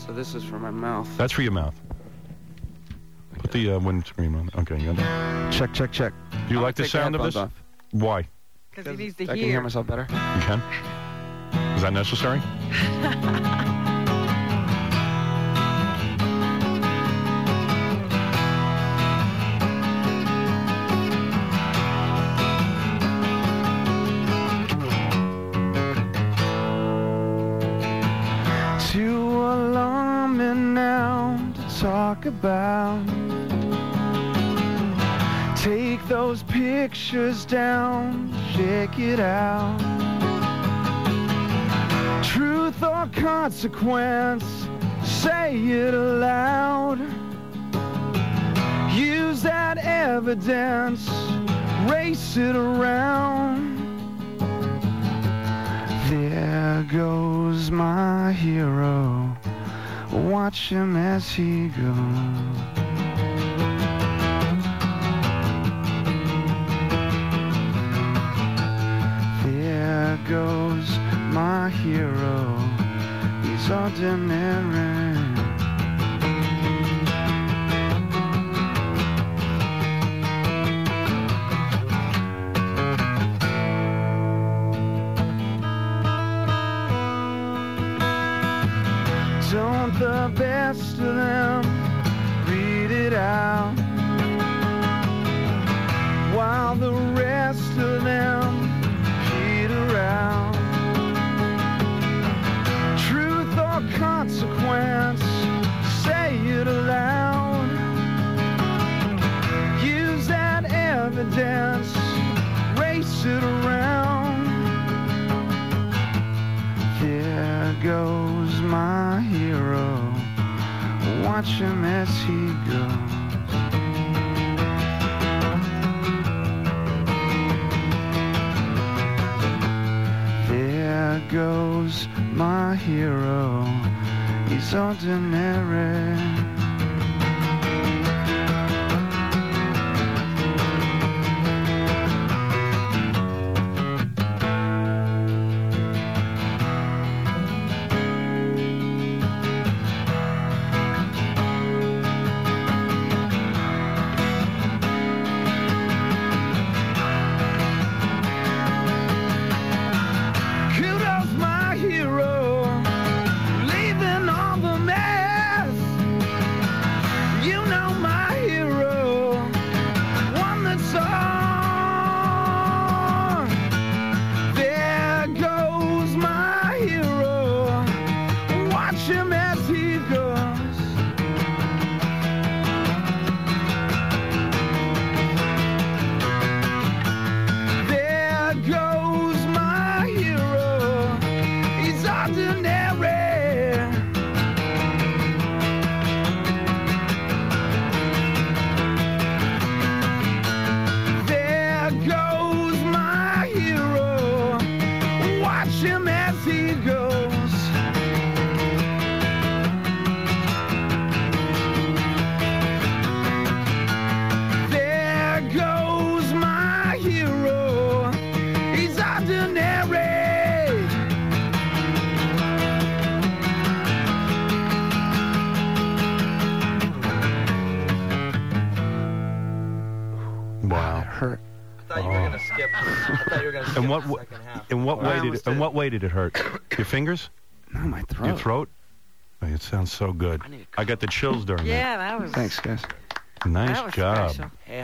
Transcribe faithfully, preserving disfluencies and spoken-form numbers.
So this is for my mouth. That's for your mouth. Put the uh, windscreen on. Okay, you got that? Check, check, check. Do you I'm like the gonna take sound of this? headphones off. Why? Because he needs to I hear. can hear myself better. You can? Is that necessary? Too alarming now to talk about. Take those pictures down, check it out. Truth or consequence, say it aloud. Use that evidence, race it around. There goes my hero, watch him as he goes. There goes my hero, he's ordinary. Don't the best of them read it out, while the rest of them peter out. Truth or consequence, say it aloud. Use that evidence, race it around. There goes my hero, watch him as he goes. There goes my hero, he's ordinary. Kudos my hero, leaving all the mess. You know my hero, one that's on. There goes my hero, watch him as he goes. There goes my hero, he's ordinary. There goes my hero, watch him as he goes. There goes my hero, he's ordinary. Wow. Hurt. I thought you were gonna skip. I thought you were gonna skip And what, the w- second half. in what Well, I way did almost it, in did. what way did it hurt? Your fingers? No, my throat. Your throat? Oh, it sounds so good. I need a I got the chills during Yeah, that was. Thanks, guys. that. Nice That was job. special.